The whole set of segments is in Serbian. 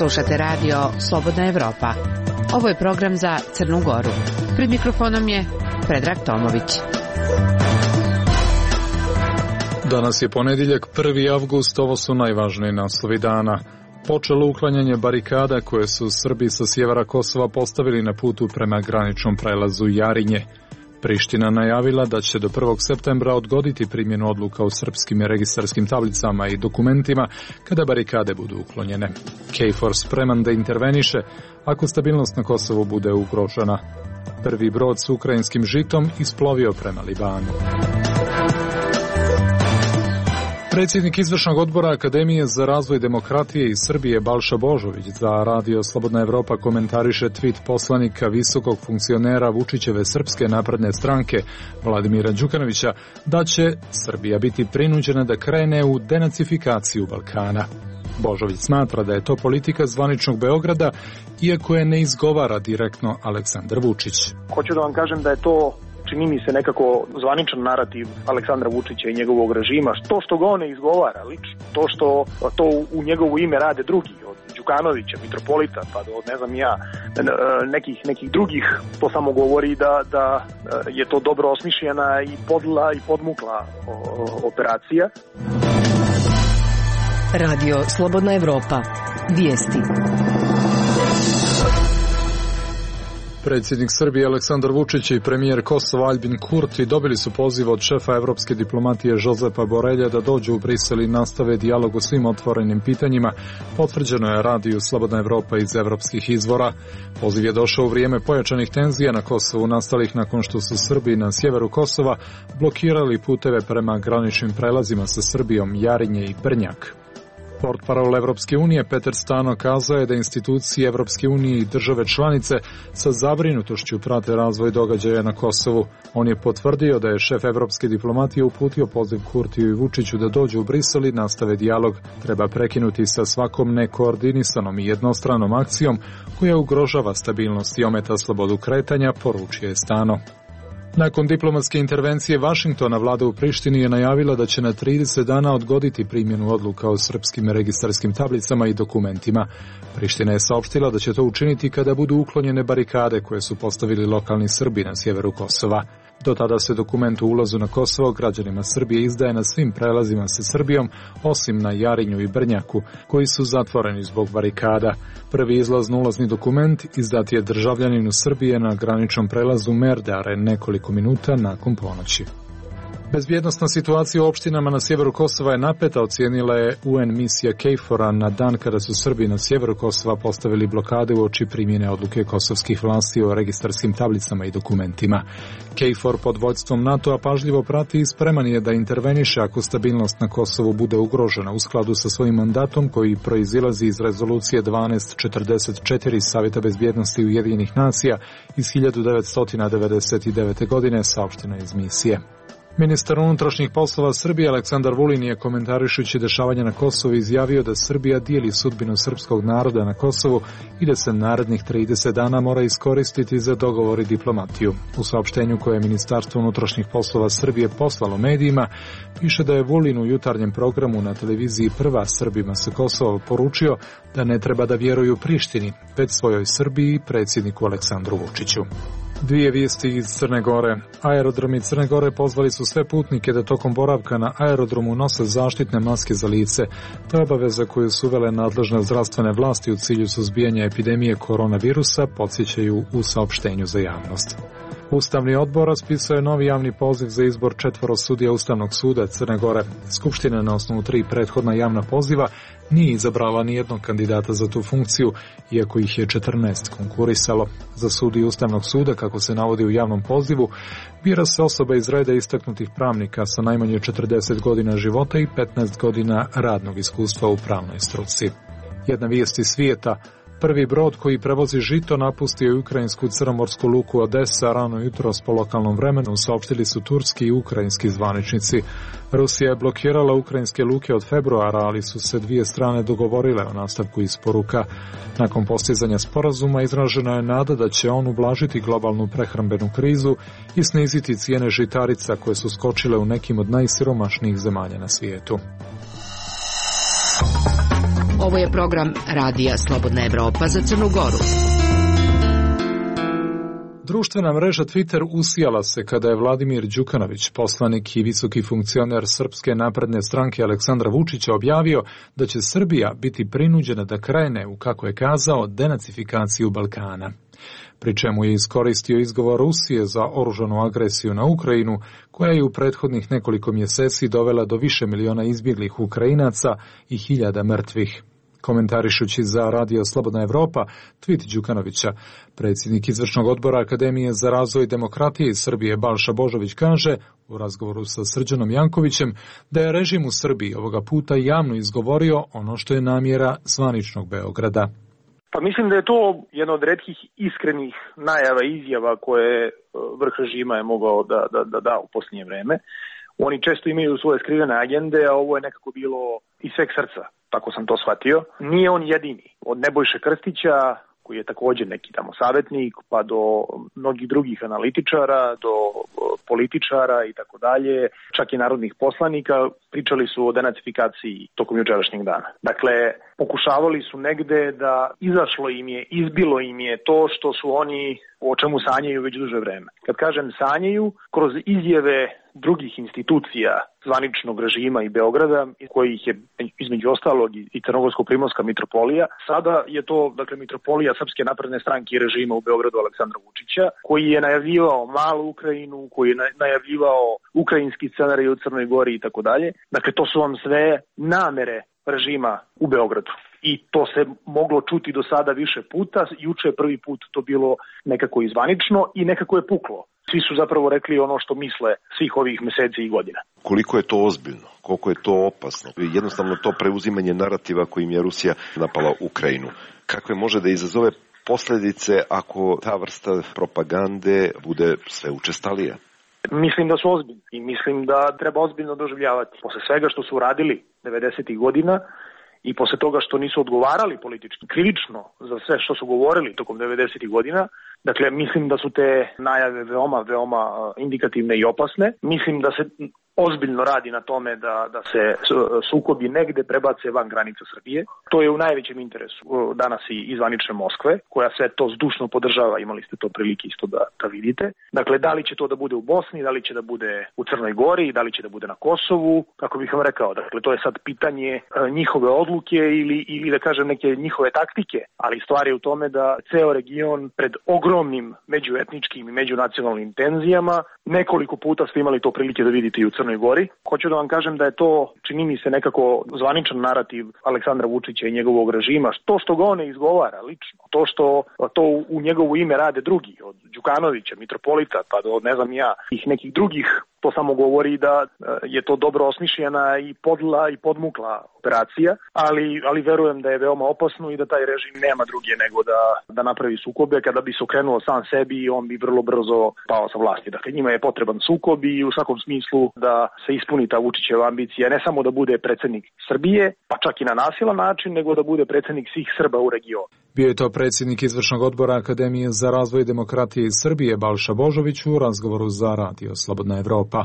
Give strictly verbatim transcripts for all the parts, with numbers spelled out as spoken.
Slušate radio Slobodna Evropa. Ovo je program za Crnu Goru. Pred mikrofonom je Predrag Tomović. Danas je ponedjeljak, prvi avgust, ovo su najvažniji naslovi dana. Počelo uklanjanje barikada koje su Srbi sa sjevera Kosova postavili na putu prema graničnom prelazu Jarinje. Priština najavila da će do prvog septembra odgoditi primjenu odluka u srpskim registarskim tablicama i dokumentima kada barikade budu uklonjene. KFOR spreman da interveniše ako stabilnost na Kosovu bude ugrožena. Prvi brod s ukrajinskim žitom isplovio prema Libanu. Predsjednik izvršnog odbora Akademije za razvoj demokratije iz Srbije Balša Božović za radio Slobodna Evropa komentariše tweet poslanika visokog funkcionera Vučićeve Srpske napredne stranke Vladimira Đukanovića da će Srbija biti prinuđena da krene u denacifikaciju Balkana. Božović smatra da je to politika zvaničnog Beograda, iako je ne izgovara direktno Aleksandar Vučić. Hoću da vam kažem da je to, čini mi se, nekako zvaničan narativ Aleksandra Vučića i njegovog režima. To što ga on ne izgovara lično, to što to u njegovo ime rade drugi, od Đukanovića, Mitropolita, pa do, ne znam ja, nekih, nekih drugih, to samo govori da, da je to dobro osmišljena i podla i podmukla operacija. Radio Slobodna Evropa. Vijesti. Predsjednik Srbije Aleksandar Vučić i premijer Kosova Aljbin Kurti dobili su poziv od šefa evropske diplomatije Jozepa Borelja da dođu u Brisel i nastave dijalog o svim otvorenim pitanjima. Potvrđeno je radiju Slobodna Evropa iz evropskih izvora. Poziv je došao u vrijeme pojačanih tenzija na Kosovu nastalih nakon što su Srbi na sjeveru Kosova blokirali puteve prema graničnim prelazima sa Srbijom Jarinje i Brnjak. Portparol Evropske unije Peter Stano kazao je da institucije Evropske unije i države članice sa zabrinutošću prate razvoj događaja na Kosovu. On je potvrdio da je šef evropske diplomatije uputio poziv Kurtiju i Vučiću da dođu u Brisel i nastave dijalog. Treba prekinuti sa svakom nekoordinisanom i jednostranom akcijom koja ugrožava stabilnost i ometa slobodu kretanja, poručio je Stano. Nakon diplomatske intervencije Vašingtona, vlada u Prištini je najavila da će na trideset dana odgoditi primjenu odluka o srpskim registarskim tablicama i dokumentima. Priština je saopštila da će to učiniti kada budu uklonjene barikade koje su postavili lokalni Srbi na sjeveru Kosova. Do tada se dokument o ulazu na Kosovo građanima Srbije izdaje na svim prelazima sa Srbijom, osim na Jarinju i Brnjaku, koji su zatvoreni zbog barikada. Prvi izlazno-ulazni dokument izdat je državljaninu Srbije na graničnom prelazu Merdare nekoliko minuta nakon ponoći. Bezbjednosna situacija u opštinama na sjeveru Kosova je napeta, ocijenila je U N misija KFOR-a na dan kada su Srbi na sjeveru Kosova postavili blokade uoči primjene odluke kosovskih vlasti o registarskim tablicama i dokumentima. KFOR pod vođstvom NATO-a pažljivo prati i spreman je da interveniše ako stabilnost na Kosovu bude ugrožena u skladu sa svojim mandatom koji proizilazi iz rezolucije dvanaest četrdeset četiri Savjeta bezbjednosti Ujedinjenih nacija iz hiljadu devetsto devedeset devete. godine, saopšteno iz misije. Ministar unutrašnjih poslova Srbije Aleksandar Vulin je komentarišući dešavanja na Kosovu izjavio da Srbija dijeli sudbinu srpskog naroda na Kosovu i da se narednih trideset dana mora iskoristiti za dogovor i diplomatiju. U saopštenju koje je Ministarstvo unutrašnjih poslova Srbije poslalo medijima, piše da je Vulin u jutarnjem programu na televiziji Prva Srbima sa Kosova poručio da ne treba da vjeruju Prištini, već svojoj Srbiji i predsjedniku Aleksandru Vučiću. Dvije vijesti iz Crne Gore. Aerodromi Crne Gore pozvali su sve putnike da tokom boravka na aerodromu nose zaštitne maske za lice. To je obaveza koju su uvele nadležne zdravstvene vlasti u cilju suzbijanja epidemije koronavirusa, podsjećaju u saopštenju za javnost. Ustavni odbor raspisao je novi javni poziv za izbor četvoro sudija Ustavnog suda Crne Gore. Skupština na osnovu tri prethodna javna poziva nije izabrala ni jednog kandidata za tu funkciju, iako ih je četrnaest konkurisalo. Za sudiju Ustavnog suda, kako se navodi u javnom pozivu, bira se osoba iz reda istaknutih pravnika sa najmanje četrdeset godina života i petnaest godina radnog iskustva u pravnoj struci. Jedna vijest iz svijeta. Prvi brod koji prevozi žito napustio je ukrajinsku crnomorsku luku Odesa rano jutros po lokalnom vremenu, saopštili su turski i ukrajinski zvaničnici. Rusija je blokirala ukrajinske luke od februara, ali su se dvije strane dogovorile o nastavku isporuka. Nakon postizanja sporazuma izražena je nada da će on ublažiti globalnu prehrambenu krizu i sniziti cijene žitarica koje su skočile u nekim od najsiromašnijih zemalja na svijetu. Ovo je program Radija Slobodna Evropa za Crnu Goru. Društvena mreža Twitter usijala se kada je Vladimir Đukanović, poslanik i visoki funkcioner Srpske napredne stranke Aleksandra Vučića, objavio da će Srbija biti prinuđena da krene u, kako je kazao, denacifikaciju Balkana. Pri čemu je iskoristio izgovor Rusije za oružanu agresiju na Ukrajinu, koja je u prethodnih nekoliko mjeseci dovela do više miliona izbjeglih Ukrajinaca i hiljada mrtvih. Komentarišući za Radio Slobodna Evropa tweet Đukanovića, predsjednik izvršnog odbora Akademije za razvoj demokratije iz Srbije Balša Božović kaže u razgovoru sa Srđanom Jankovićem da je režim u Srbiji ovoga puta javno izgovorio ono što je namjera zvaničnog Beograda. Pa mislim da je to jedna od retkih iskrenih najava i izjava koje vrh režima je mogao da, da, da da u posljednje vreme. Oni često imaju svoje skrivene agende, a ovo je nekako bilo iz sveg srca. Tako sam to shvatio. Nije on jedini. Od Nebojše Krstića, koji je također neki tamo savjetnik, pa do mnogih drugih analitičara, do političara i tako dalje, čak i narodnih poslanika, pričali su o denacifikaciji tokom jučerašnjeg dana. Dakle, pokušavali su negde da izašlo im je, izbilo im je to što su oni o čemu sanjaju već duže vreme. Kad kažem sanjaju, kroz izjave drugih institucija zvaničnog režima i Beograda, kojih je između ostalog i Crnogorsko-Primorska mitropolija, sada je to, dakle, mitropolija Srpske napredne stranke i režima u Beogradu Aleksandra Vučića, koji je najavljivao malu Ukrajinu, koji je najavljivao ukrajinski scenarij u Crnoj Gori i tako dalje. Dakle, to su vam sve namere režima u Beogradu. I to se moglo čuti do sada više puta. Juče je prvi put to bilo nekako izvanično i nekako je puklo. Svi su zapravo rekli ono što misle svih ovih mjeseci i godina. Koliko je to ozbiljno? Koliko je to opasno? Jednostavno to preuzimanje narativa kojim je Rusija napala Ukrajinu. Kakve može da izazove posljedice ako ta vrsta propagande bude sve učestalija? Mislim da su ozbiljni i mislim da treba ozbiljno doživljavati. Posle svega što su radili devedesetih godina i posle toga što nisu odgovarali politički, krivično za sve što su govorili tokom devedesetih godina, dakle, mislim da su te najave veoma, veoma indikativne i opasne. Mislim da se ozbiljno radi na tome da, da se sukobi negde prebace van granica Srbije. To je u najvećem interesu danas i izvanične Moskve, koja sve to zdušno podržava, imali ste to prilike isto da, da vidite. Dakle, da li će to da bude u Bosni, da li će da bude u Crnoj Gori, da li će da bude na Kosovu, kako bih vam rekao. Dakle, to je sad pitanje njihove odluke ili, ili da kažem neke njihove taktike, ali stvar je u tome da ceo region pred ogromnim međuetničkim i međunacionalnim tenzijama, nekoliko puta ste imali to prilike da vidite i u Crnoj Gori. Hoću da vam kažem da je to, čini mi se, nekako zvaničan narativ Aleksandra Vučića i njegovog režima. To što ga on ne izgovara lično, to što to u njegovo ime rade drugi, od Đukanovića, mitropolita, pa do ne znam ja, ih nekih drugih, to samo govori da je to dobro osmišljena i podla i podmukla operacija, ali, ali verujem da je veoma opasno i da taj režim nema druge nego da, da napravi sukobe. Kada bi se okrenuo sam sebi, on bi vrlo brzo pao sa vlasti. Dakle, njima je potreban sukob i u svakom smislu da se ispuni ta Vučićeva ambicija, ne samo da bude predsjednik Srbije, pa čak i na nasilan način, nego da bude predsjednik svih Srba u regionu. Bio je to predsjednik izvršnog odbora Akademije za razvoj demokratije iz Srbije Balša Božović u razgovoru za Radio Slobodna Evropa.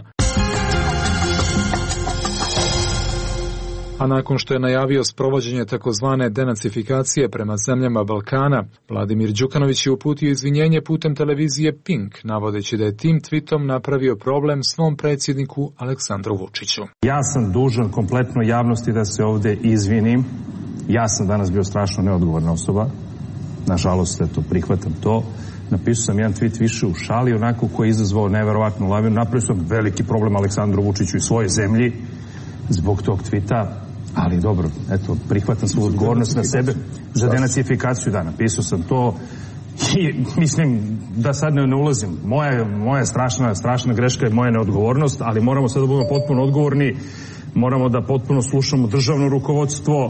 A nakon što je najavio sprovođenje takozvane denacifikacije prema zemljama Balkana, Vladimir Đukanović je uputio izvinjenje putem televizije Pink, navodeći da je tim tweetom napravio problem svom predsjedniku Aleksandru Vučiću. Ja sam dužan kompletno javnosti da se ovdje izvinim. Ja sam danas bio strašno neodgovorna osoba. Nažalost, eto, prihvatam to. Napisao sam jedan tweet više u šali, onako koji je izazvao neverovatnu lavinu. Napravio sam veliki problem Aleksandru Vučiću i svojoj zemlji zbog tog tweeta, ali dobro, eto, prihvatam svu odgovornost na sebe za denacifikaciju, da, napisao sam to i mislim da sad ne, ne ulazim. Moja, moja strašna, strašna greška je moja neodgovornost, ali moramo sad da budemo potpuno odgovorni, moramo da potpuno slušamo državno rukovodstvo.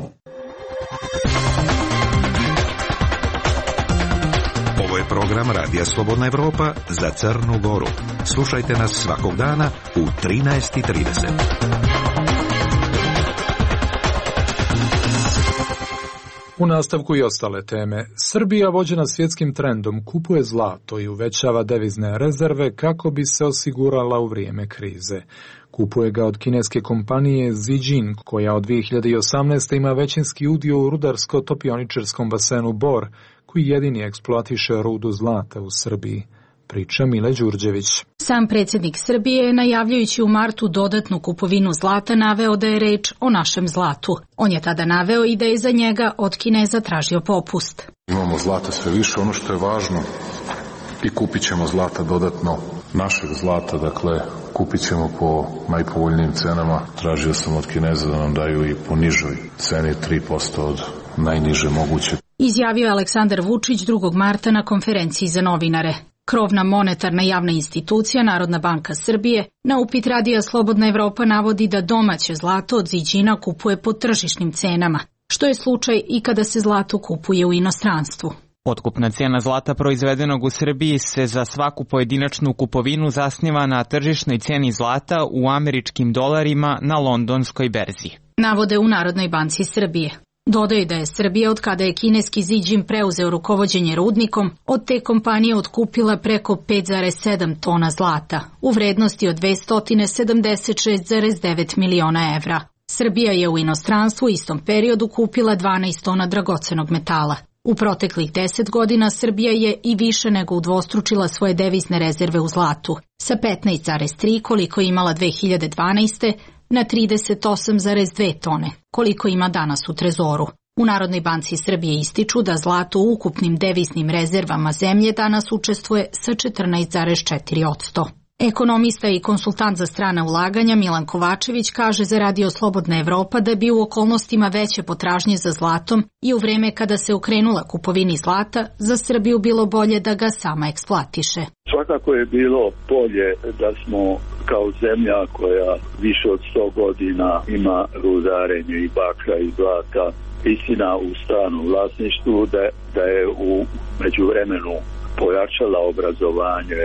Ovo je program Radija Slobodna Evropa za Crnu Goru. Slušajte nas svakog dana u trinaest i trideset. U nastavku i ostale teme. Srbija, vođena svjetskim trendom, kupuje zlato i uvećava devizne rezerve kako bi se osigurala u vrijeme krize. Kupuje ga od kineske kompanije Zijin, koja od dvije hiljade osamnaeste. ima većinski udio u rudarsko-topioničarskom basenu Bor, koji jedini eksploatiše rudu zlata u Srbiji. Priča Mile Đurđević. Sam predsjednik Srbije, najavljujući u martu dodatnu kupovinu zlata, naveo da je reč o našem zlatu. On je tada naveo i da je za njega od Kineza tražio popust. Imamo zlata sve više, ono što je važno, i kupit ćemo zlata dodatno, našeg zlata, dakle kupit ćemo po najpovoljnijim cenama. Tražio sam od Kineza da nam daju i po nižoj ceni tri posto od najniže moguće. Izjavio je Aleksandar Vučić drugog marta na konferenciji za novinare. Krovna monetarna javna institucija, Narodna banka Srbije, na upit Radija Slobodna Evropa navodi da domaće zlato od Zijina kupuje po tržišnim cenama, što je slučaj i kada se zlato kupuje u inostranstvu. Otkupna cijena zlata proizvedenog u Srbiji se za svaku pojedinačnu kupovinu zasniva na tržišnoj cijeni zlata u američkim dolarima na londonskoj berzi. Navode u Narodnoj banci Srbije. Dodaju da je Srbija, od kada je kineski Zijin preuzeo rukovođenje rudnikom, od te kompanije otkupila preko pet zarez sedam tona zlata, u vrednosti od dvesta sedamdeset šest zarez devet miliona evra. Srbija je u inostranstvu u istom periodu kupila dvanaest tona dragocenog metala. U proteklih deset godina Srbija je i više nego udvostručila svoje devizne rezerve u zlatu, sa petnaest zarez tri koliko je imala dve hiljade dvanaeste. na trideset osam zarez dve tone, koliko ima danas u trezoru. U Narodnoj banci Srbije ističu da zlato u ukupnim deviznim rezervama zemlje danas učestvuje sa četrnaest zarez četiri posto. Ekonomista i konsultant za strana ulaganja Milan Kovačević kaže za Radio Slobodna Evropa da bi u okolnostima veće potražnje za zlatom i u vreme kada se okrenula kupovini zlata, za Srbiju bilo bolje da ga sama eksploatiše. Svakako je bilo bolje da smo kao zemlja koja više od sto godina ima rudarenje i bakra i zlata, istina u stranom vlasništvu, da, da je u međuvremenu pojačala obrazovanje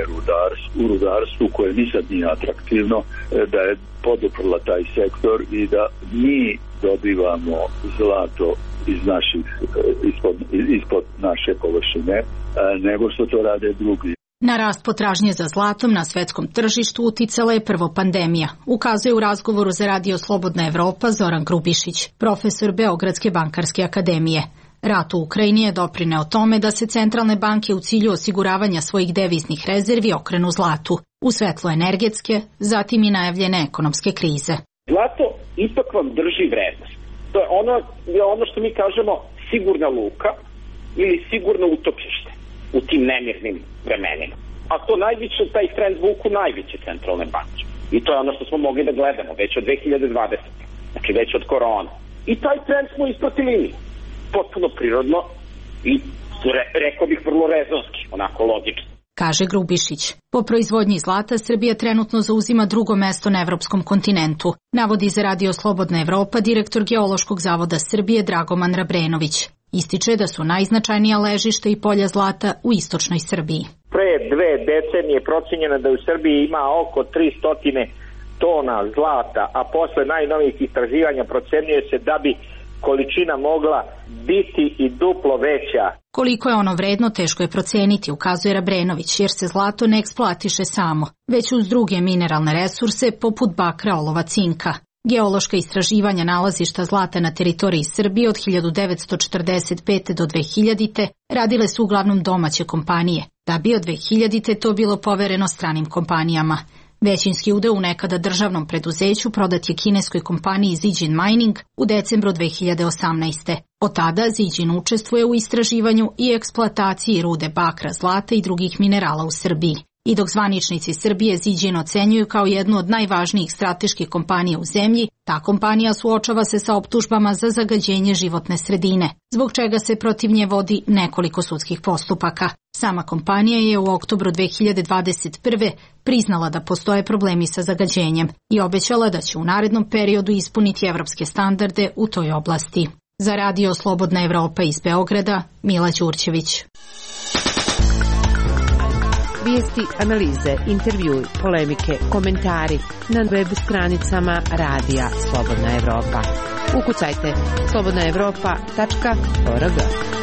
u rudarstvu koje nisad nije atraktivno, da je poduprla taj sektor i da mi dobivamo zlato iz naših, ispod, ispod naše površine, nego što to rade drugi. Na rast potražnje za zlatom na svetskom tržištu uticala je prvo pandemija, ukazuje u razgovoru za Radio Slobodna Evropa Zoran Grubišić, profesor Beogradske bankarske akademije. Rat u Ukrajini je doprineo tome da se centralne banke u cilju osiguravanja svojih deviznih rezervi okrenu zlatu, u svetlo energetske, zatim i najavljene ekonomske krize. Zlato ipak vam drži vrednost. To je ono, je ono što mi kažemo sigurna luka ili sigurno utopište u tim nemirnim vremenima. A to najviše, taj trend vuku najveće centralne banke. I to je ono što smo mogli da gledamo već od dve hiljade dvadesete. Znači već od korona. I taj trend smo ispratili mi. Potpuno prirodno i re, rekao bih vrlo rezonski, onako logično. Kaže Grubišić. Po proizvodnji zlata Srbija trenutno zauzima drugo mesto na evropskom kontinentu, navodi za Radio Slobodna Evropa direktor Geološkog zavoda Srbije Dragoman Rabrenović. Ističe da su najznačajnija ležišta i polja zlata u istočnoj Srbiji. Pre dve decenije procenjeno da u Srbiji ima oko tristo tona zlata, a posle najnovijih istraživanja procenjuje se da bi količina mogla biti i duplo veća. Koliko je ono vredno, teško je proceniti, ukazuje Rabrenović, jer se zlato ne eksploatiše samo, već uz druge mineralne resurse poput bakra, olova, cinka. Geološka istraživanja nalazišta zlata na teritoriji Srbije od hiljadu devetsto četrdeset pete do dve hiljadite radile su uglavnom domaće kompanije, da bi od dve hiljadite to bilo povereno stranim kompanijama. Većinski udeo u nekada državnom preduzeću prodat je kineskoj kompaniji Zijin Mining u decembru dve hiljade osamnaeste. Od tada Zijin učestvuje u istraživanju i eksploataciji rude bakra, zlata i drugih minerala u Srbiji. I dok zvaničnici Srbije Zijin ocenjuju kao jednu od najvažnijih strateških kompanija u zemlji, ta kompanija suočava se sa optužbama za zagađenje životne sredine, zbog čega se protiv nje vodi nekoliko sudskih postupaka. Sama kompanija je u oktobru dve hiljade dvadeset prve priznala da postoje problemi sa zagađenjem i obećala da će u narednom periodu ispuniti evropske standarde u toj oblasti. Za Radio Slobodna Evropa iz Beograda, Mila Đurđević. Vijesti, analize, intervjui, polemike, komentari na web stranicama Radija Slobodna Evropa. Ukucajte slobodna evropa tačka org.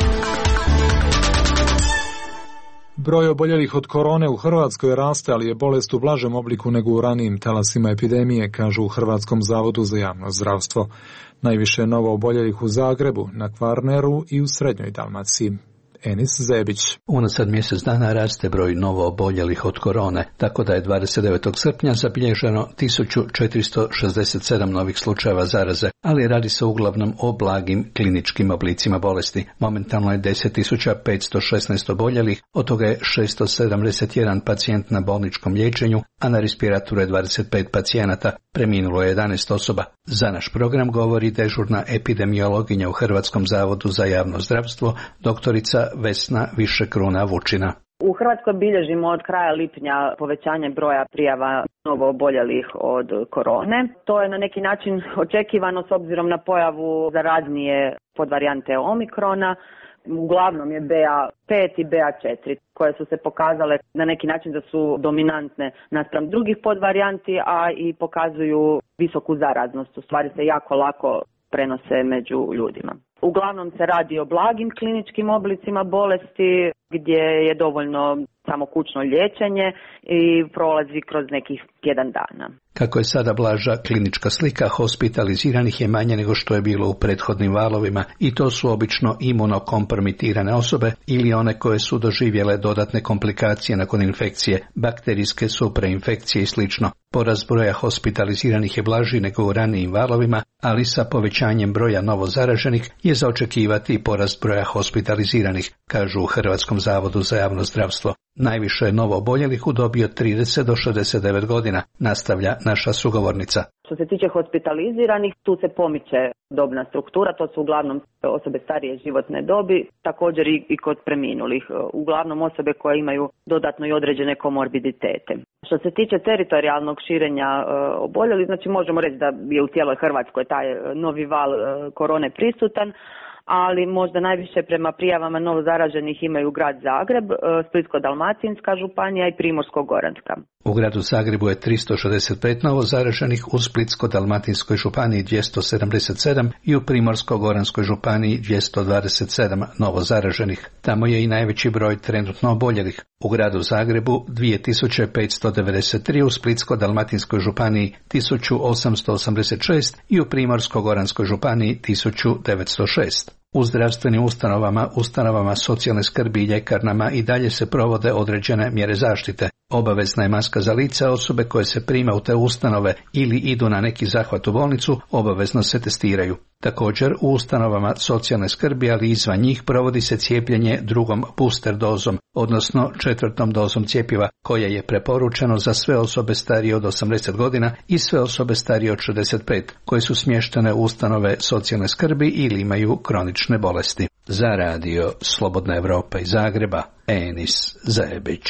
Broj oboljelih od korone u Hrvatskoj raste, ali je bolest u blažem obliku nego u ranijim talasima epidemije, kažu u Hrvatskom zavodu za javno zdravstvo. Najviše je novo oboljelih u Zagrebu, na Kvarneru i u Srednjoj Dalmaciji. Enis Zebić. Unazad mjesec dana raste broj novo oboljelih od korone, tako da je dvadeset devetog srpnja zabilježeno tisuću četiristo šezdeset sedam novih slučajeva zaraze, ali radi se uglavnom o blagim kliničkim oblicima bolesti. Momentalno je deset tisuća petsto šesnaest oboljelih, od toga je šesto sedamdeset jedan pacijent na bolničkom liječenju, a na respiratoru je dvadeset pet pacijenata, preminulo je jedanaest osoba. Za naš program govori dežurna epidemiologinja u Hrvatskom zavodu za javno zdravstvo, doktorica Vesna Višekruna Vučina. U Hrvatskoj bilježimo od kraja lipnja povećanje broja prijava novo oboljelih od korone. To je na neki način očekivano s obzirom na pojavu zaraznije podvarijante omikrona. Uglavnom je B A pet i B A četiri koje su se pokazale na neki način da su dominantne naspram drugih podvarijanti, a i pokazuju visoku zaraznost. U stvari se jako lako prenose među ljudima. Uglavnom se radi o blagim kliničkim oblicima bolesti gdje je dovoljno samo kućno liječenje i prolazi kroz nekih tjedan dana. Kako je sada blaža klinička slika, hospitaliziranih je manje nego što je bilo u prethodnim valovima i to su obično imunokompromitirane osobe ili one koje su doživjele dodatne komplikacije nakon infekcije, bakterijske suprainfekcije i sl. Porast broja hospitaliziranih je blaži nego u ranijim valovima, ali sa povećanjem broja novo zaraženih je za očekivati i porast broja hospitaliziranih, kažu u Hrvatskom zavodu za javno zdravstvo. Najviše je novo oboljelih u dobi od trideset do šezdeset devet godina, nastavlja naša sugovornica. Što se tiče hospitaliziranih, tu se pomiče dobna struktura, to su uglavnom osobe starije životne dobi, također i, i kod preminulih, uglavnom osobe koje imaju dodatno i određene komorbiditete. Što se tiče teritorijalnog širenja e, oboljelih, znači možemo reći da je u cijeloj Hrvatskoj taj novi val e, korone prisutan, ali možda najviše prema prijavama novo zaraženih imaju grad Zagreb, Splitsko-dalmatinska županija i Primorsko-goranska. U gradu Zagrebu je tristo šezdeset pet novo zaraženih, u Splitsko-dalmatinskoj županiji dvjesto sedamdeset sedam i u Primorsko-goranskoj županiji dvjesto dvadeset sedam novo zaraženih. Tamo je i najveći broj trenutno oboljelih. U gradu Zagrebu dvije tisuće petsto devedeset tri, u Splitsko-dalmatinskoj županiji tisuću osamsto osamdeset šest i u Primorsko-goranskoj županiji tisuću devetsto šest. U zdravstvenim ustanovama, ustanovama socijalne skrbi i ljekarnama i dalje se provode određene mjere zaštite. Obavezna je maska za lice, osobe koje se prime u te ustanove ili idu na neki zahvat u bolnicu obavezno se testiraju. Također u ustanovama socijalne skrbi, ali izvan njih, provodi se cijepljenje drugom booster dozom, odnosno četvrtom dozom cjepiva, koje je preporučeno za sve osobe starije od osamdeset godina i sve osobe starije od šezdeset pet, koje su smještene u ustanove socijalne skrbi ili imaju kronične bolesti. Za radio Slobodna Evropa iz Zagreba, Enis Zebić.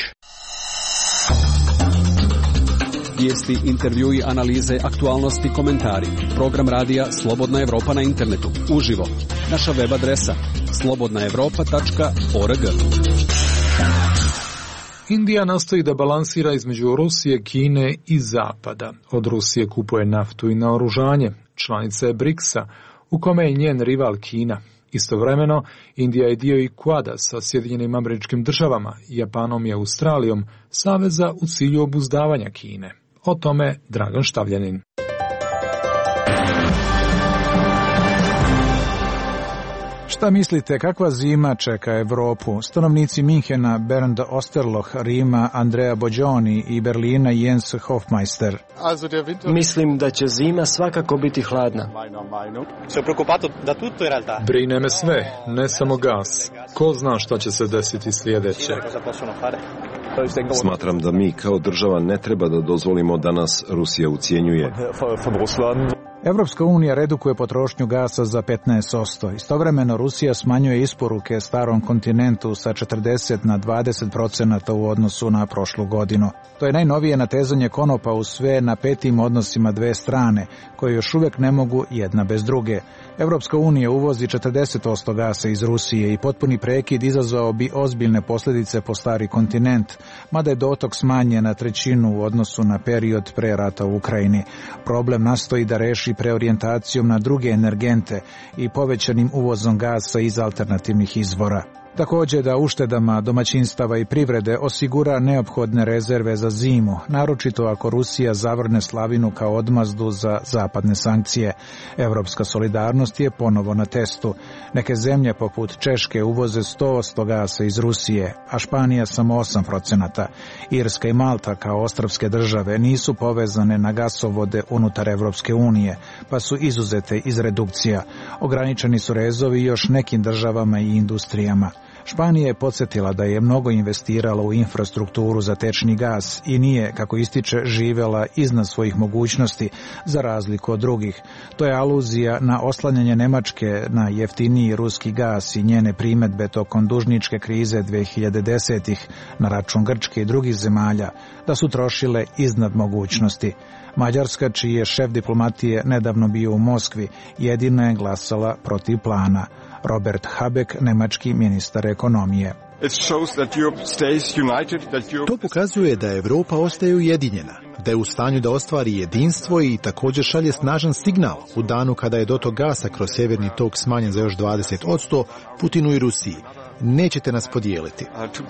Vijesti, intervjui, analize, aktualnosti, komentari. Program radija Slobodna Evropa na internetu. Uživo. Naša web adresa slobodna evropa tačka org. Indija nastoji da balansira između Rusije, Kine i Zapada. Od Rusije kupuje naftu i naoružanje, članica je briksa, u kome je njen rival Kina. Istovremeno, Indija je dio i Quada sa Sjedinjenim Američkim Državama, Japanom i Australijom, saveza u cilju obuzdavanja Kine. O tome Dragan Štavljanin. Šta mislite, kakva zima čeka Evropu? Stanovnici Minhena Bernd Osterloh, Rima Andrea Boggioni i Berlina Jens Hofmeister. Mislim da će zima svakako biti hladna. Brine me sve, ne samo gas. Ko zna šta će se desiti sljedeće? Smatram da mi kao država ne treba da dozvolimo da nas Rusija ucijenjuje. Evropska unija redukuje potrošnju gasa za petnaest posto. Istovremeno Rusija smanjuje isporuke starom kontinentu sa četrdeset na dvadeset procenata u odnosu na prošlu godinu. To je najnovije natezanje konopa u sve napetim odnosima dve strane, koje još uvijek ne mogu jedna bez druge. Evropska unija uvozi četrdeset posto gasa iz Rusije i potpuni prekid izazvao bi ozbiljne posljedice po stari kontinent, mada je dotok smanjen na trećinu u odnosu na period pre rata u Ukrajini. Problem nastoji da reši preorijentacijom na druge energente i povećanim uvozom gasa iz alternativnih izvora. Također da uštedama domaćinstava i privrede osigura neophodne rezerve za zimu, naročito ako Rusija zavrne slavinu kao odmazdu za zapadne sankcije. Evropska solidarnost je ponovo na testu. Neke zemlje poput Češke uvoze sto posto gasa iz Rusije, a Španija samo osam procenata. Irska i Malta kao ostrvske države nisu povezane na gasovode unutar Evropske unije, pa su izuzete iz redukcija. Ograničeni su rezovi još nekim državama i industrijama. Španija je podsjetila da je mnogo investirala u infrastrukturu za tečni gas i nije, kako ističe, živela iznad svojih mogućnosti za razliku od drugih. To je aluzija na oslanjanje Nemačke na jeftiniji ruski gas i njene primedbe tokom dužničke krize dve hiljade desetih na račun Grčke i drugih zemalja da su trošile iznad mogućnosti. Mađarska, čiji je šef diplomatije nedavno bio u Moskvi, jedina je glasala protiv plana. Robert Habeck, nemački ministar ekonomije. To pokazuje da Europa ostaje ujedinjena, da je u stanju da ostvari jedinstvo i također šalje snažan signal u danu kada je dotok gasa kroz sjeverni tok smanjen za još dvadeset posto Putinu i Rusiji. Nećete nas podijeliti.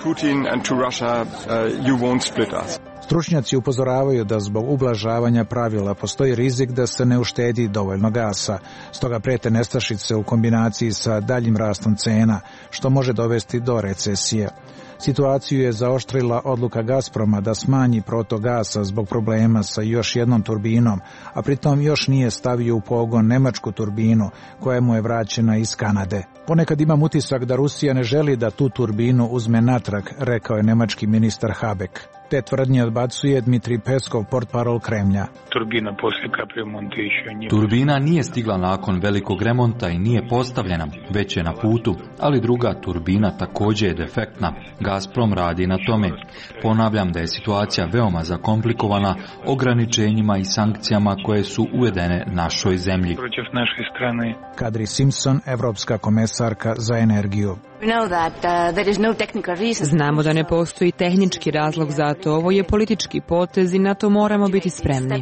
Stručnjaci upozoravaju da zbog ublažavanja pravila postoji rizik da se ne uštedi dovoljno gasa, stoga prete nestašice u kombinaciji sa daljim rastom cena, što može dovesti do recesije. Situaciju je zaoštrila odluka Gazproma da smanji protok gasa zbog problema sa još jednom turbinom, a pritom još nije stavio u pogon nemačku turbinu koja mu je vraćena iz Kanade. Ponekad imam utisak da Rusija ne želi da tu turbinu uzme natrag, rekao je nemački ministar Habeck. Te tvrdnje odbacuje Dmitrij Peskov, portparol Kremlja. Turbina poslije kapremonta još nije. Turbina nije stigla nakon velikog remonta i nije postavljena, već je na putu, ali druga turbina također je defektna. Gazprom radi na tome. Ponavljam da je situacija veoma zakomplikovana ograničenjima i sankcijama koje su uvedene našoj zemlji. Protiv naše strane. Kadri Simpson, evropska komesarka za energiju. Znamo da ne postoji tehnički razlog za to. Ovo je politički potez i na to moramo biti spremni.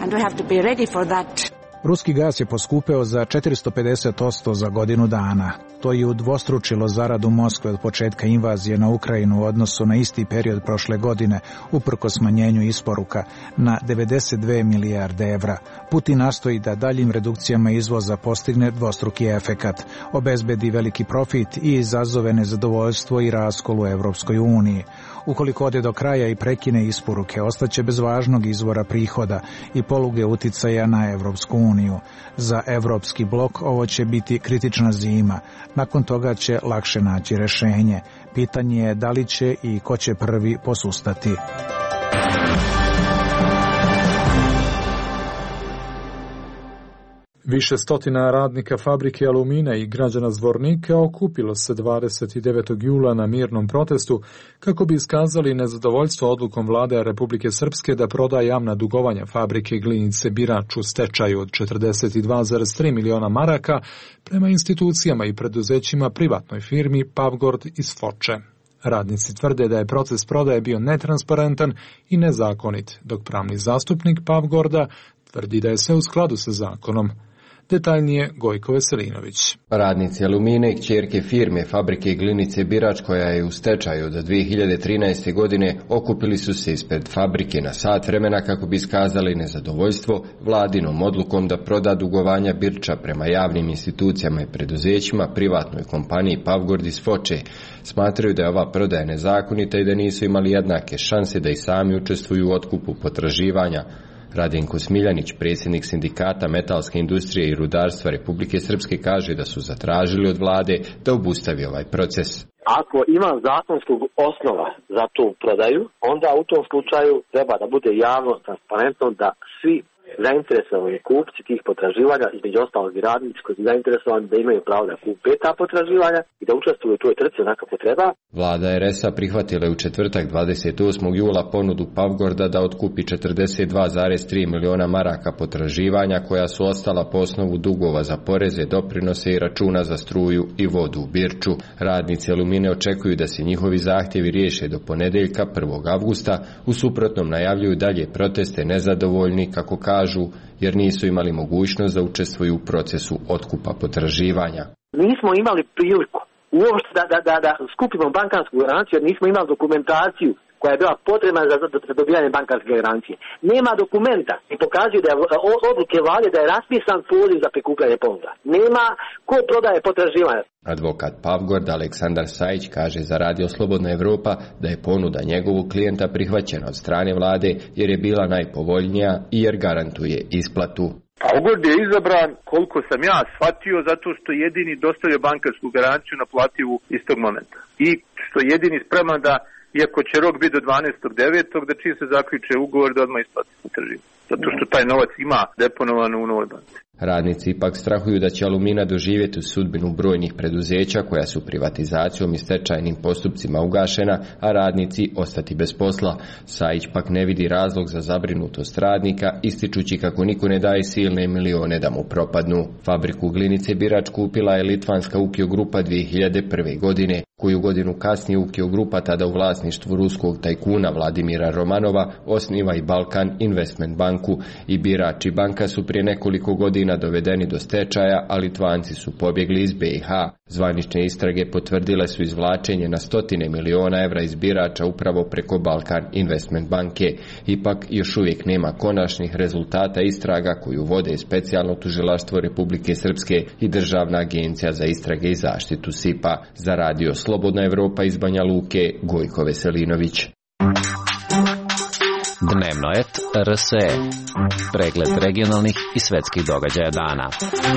Ruski gas je poskupeo za četiristo pedeset posto za godinu dana. To je udvostručilo zaradu Moskve od početka invazije na Ukrajinu u odnosu na isti period prošle godine, uprkos smanjenju isporuka na devedeset dve milijarde evra. Putin nastoji da daljim redukcijama izvoza postigne dvostruki efekat, obezbedi veliki profit i izazove nezadovoljstvo i raskol u Evropskoj uniji. Ukoliko ode do kraja i prekine isporuke, ostaće bez važnog izvora prihoda i poluge uticaja na Evropsku uniju. Za Evropski blok ovo će biti kritična zima. Nakon toga će lakše naći rešenje. Pitanje je da li će i ko će prvi posustati. Više stotina radnika fabrike Alumina i građana Zvornika okupilo se dvadeset devetog jula na mirnom protestu kako bi iskazali nezadovoljstvo odlukom vlade Republike Srpske da proda javna dugovanja fabrike Glinice Birač u stečaju od četrdeset dva zarez tri miliona maraka prema institucijama i preduzećima privatnoj firmi Pavgord iz Foče. Radnici tvrde da je proces prodaje bio netransparentan i nezakonit, dok pravni zastupnik Pavgorda tvrdi da je sve u skladu sa zakonom. Detaljnije Gojko Veselinović. Radnici Alumine i kćerke firme fabrike Glinice Birač, koja je u stečaju do dve hiljade trinaeste. godine, okupili su se ispred fabrike na sat vremena kako bi iskazali nezadovoljstvo vladinom odlukom da proda dugovanja Birča prema javnim institucijama i preduzećima privatnoj kompaniji Pavgord iz Foče. Smatraju da je ova prodaja nezakonita i da nisu imali jednake šanse da i sami učestvuju u otkupu potraživanja. Radenko Smiljanić, predsjednik sindikata metalske industrije i rudarstva Republike Srpske, kaže da su zatražili od vlade da obustavi ovaj proces. Ako ima zakonskog osnova za tu prodaju, onda u tom slučaju treba da bude javno, transparentno, da svi zainteresovani kupci tih potraživanja, između ostalog i radnici koji su zainteresovani da imaju pravo da kupe ta potraživanja i da učestvuju u toj trci onako kako treba. Vlada er es a prihvatila je u četvrtak dvadeset osmog jula ponudu Pavgorda da otkupi četrdeset dva zarez tri miliona maraka potraživanja koja su ostala po osnovu dugova za poreze, doprinose i računa za struju i vodu u Birču. Radnici Alumine očekuju da se njihovi zahtjevi riješe do ponedeljka prvog avgusta, u suprotnom najavljuju dalje proteste nezadovoljni, kako kažu, jer nisu imali mogućnost da učestvuju u procesu otkupa potraživanja. Nismo imali priliku uopšte da, da, da, da skupimo bankarsku garanciju jer nismo imali dokumentaciju koja je bila potrebna za, za dobijanje bankarske garancije. Nema dokumenta i pokazuju da je odluke vlade da je raspisan poziv za prikupljanje ponuda. Nema ko prodaje potraživanja. Advokat Pavgord Aleksandar Sajić kaže za Radio Slobodna Evropa da je ponuda njegovog klijenta prihvaćena od strane vlade jer je bila najpovoljnija i jer garantuje isplatu. Pavgord je izabran, koliko sam ja shvatio, zato što jedini dostavio bankarsku garanciju na plativu istog momenta. I što jedini spreman da, iako će rok biti do dvanaestog devetog da čim se zaključe ugovor da odmah isplati potraživanje. Zato što taj novac ima deponovano u novoj banci. Radnici ipak strahuju da će Alumina doživjeti sudbinu brojnih preduzeća koja su privatizacijom i stečajnim postupcima ugašena, a radnici ostati bez posla. Sajić pak ne vidi razlog za zabrinutost radnika, ističući kako niko ne daje silne milione da mu propadnu. Fabriku glinice Birač kupila je litvanska Ukio Grupa dvije hiljade prve. godine, koju godinu kasnije Ukio Grupa, tada u vlasništvu ruskog tajkuna Vladimira Romanova, osniva i Balkan Investment banku. I Birač i banka su prije nekoliko godina dovedeni do stečaja, a Litvanci su pobjegli iz be i ha. Zvanične istrage potvrdile su izvlačenje na stotine miliona evra iz Birača upravo preko Balkan Investment banke. Ipak još uvijek nema konačnih rezultata istraga koju vode specijalno tužilaštvo Republike Srpske i Državna agencija za istrage i zaštitu sipa. Za Radio Slobodna Evropa iz Banja Luke, Gojko Veselinović. Dnevno et er es e. Pregled regionalnih i svetskih događaja dana.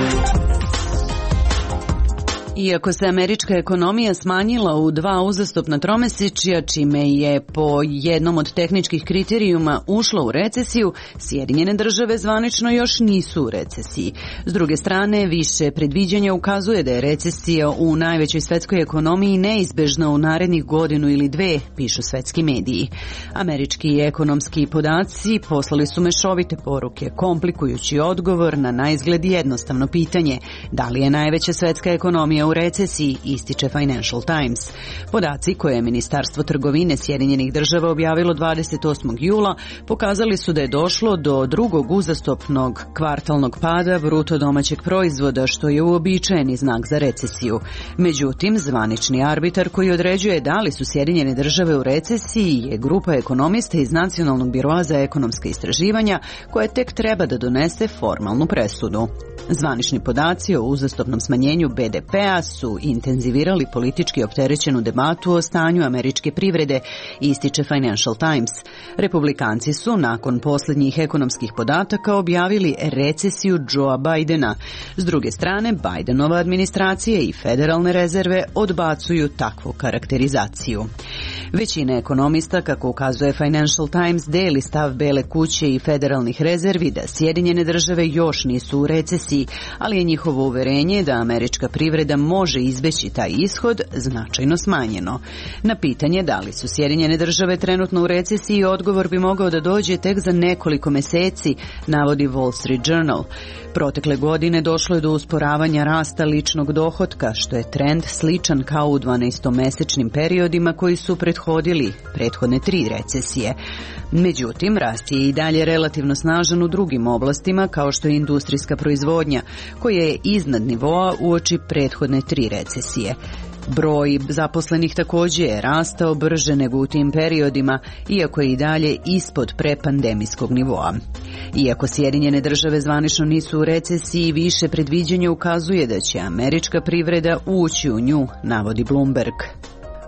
Iako se američka ekonomija smanjila u dva uzastopna tromesečja, čime je po jednom od tehničkih kriterijuma ušla u recesiju, Sjedinjene države zvanično još nisu u recesiji. S druge strane, više predviđanja ukazuje da je recesija u najvećoj svetskoj ekonomiji neizbežna u narednih godinu ili dve, pišu svetski mediji. Američki ekonomski podaci poslali su mešovite poruke, komplikujući odgovor na naizgled jednostavno pitanje: da li je najveća svetska ekonomija u recesiji, ističe Financial Times. Podaci koje je Ministarstvo trgovine Sjedinjenih država objavilo dvadeset osmog jula pokazali su da je došlo do drugog uzastopnog kvartalnog pada bruto domaćeg proizvoda, što je uobičajeni znak za recesiju. Međutim, zvanični arbitar koji određuje da li su Sjedinjene države u recesiji je grupa ekonomista iz Nacionalnog biroa za ekonomska istraživanja, koja tek treba da donese formalnu presudu. Zvanični podaci o uzastopnom smanjenju be de pea su intenzivirali politički opterećenu debatu o stanju američke privrede, ističe Financial Times. Republikanci su nakon posljednjih ekonomskih podataka objavili recesiju Joea Bidena. S druge strane, Bidenova administracija i federalne rezerve odbacuju takvu karakterizaciju. Većina ekonomista, kako ukazuje Financial Times, deli stav Bele kuće i federalnih rezervi da Sjedinjene države još nisu u recesiji, ali je njihovo uverenje da američka privreda može izbeći taj ishod značajno smanjeno. Na pitanje da li su Sjedinjene države trenutno u recesiji, odgovor bi mogao da dođe tek za nekoliko meseci, navodi Wall Street Journal. Protekle godine došlo je do usporavanja rasta ličnog dohotka, što je trend sličan kao u dvanaestomesečnim periodima koji su prethodili prethodne tri recesije. Međutim, rast je i dalje relativno snažan u drugim oblastima, kao što je industrijska proizvodnja, koja je iznad nivoa uoči prethodne tri recesije. Broj zaposlenih također je rastao brže nego u tim periodima, iako je i dalje ispod prepandemijskog nivoa. Iako Sjedinjene države zvanično nisu u recesiji, više predviđanja ukazuje da će američka privreda ući u nju, navodi Bloomberg.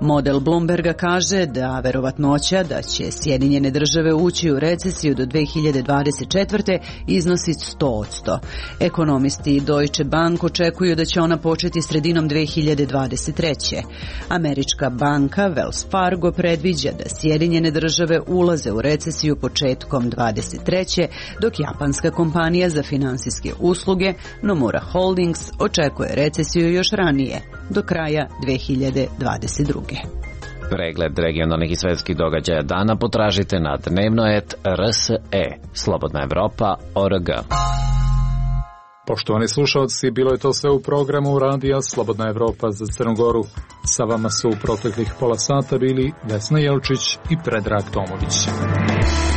Model Bloomberga kaže da verovatnoća da će Sjedinjene države ući u recesiju do dve hiljade dvadeset četvrte iznosi sto posto. Ekonomisti Deutsche Bank očekuju da će ona početi sredinom dve hiljade dvadeset treće. Američka banka Wells Fargo predviđa da Sjedinjene države ulaze u recesiju početkom dvadeset treće, dok japanska kompanija za finansijske usluge Nomura Holdings očekuje recesiju još ranije, do kraja dve hiljade dvadeset druge. Pregled regionalnih i svetskih događaja dana potražite na dnevno et er s e, slobodna evropa tačka org. Poštovani slušalci, bilo je to sve u programu Radija Slobodna Evropa za Crnu Goru. Sa vama su u proteklih pola sata bili Vesna Jelčić i Predrag Tomović.